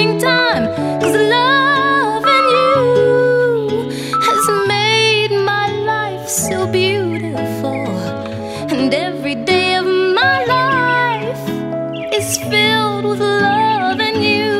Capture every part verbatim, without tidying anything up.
springtime, 'cause loving you has made my life so beautiful. And every day of my life is filled with loving you.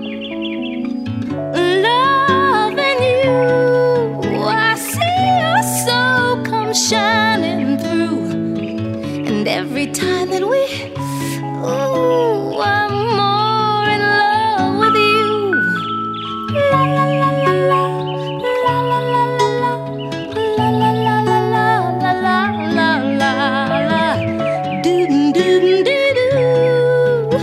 Loving you, I see your soul come shining through. And every time that we, ooh, I'm more in love with you. La la la la la, la la la la la, la la la la la, la la la la, doo doo doo doo.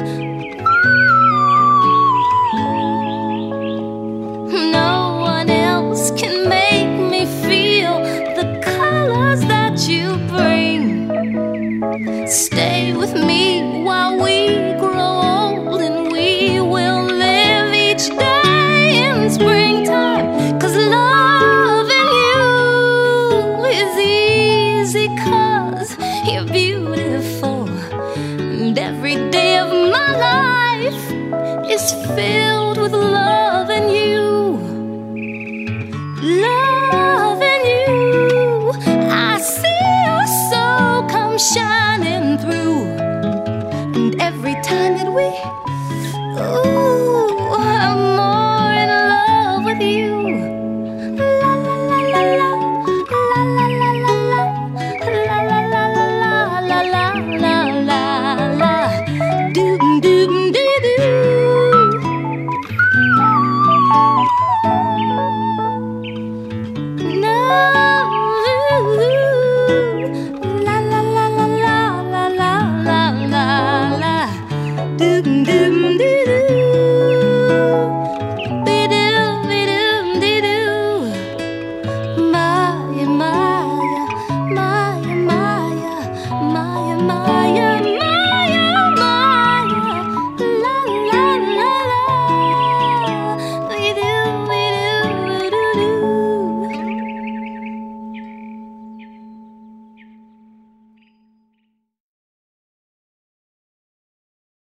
No one else can make me feel the colors that you bring. Stay with me while we grow old, and we will live each day in springtime. 'Cause loving you is easy, 'cause you're beautiful. And every day of my life is filled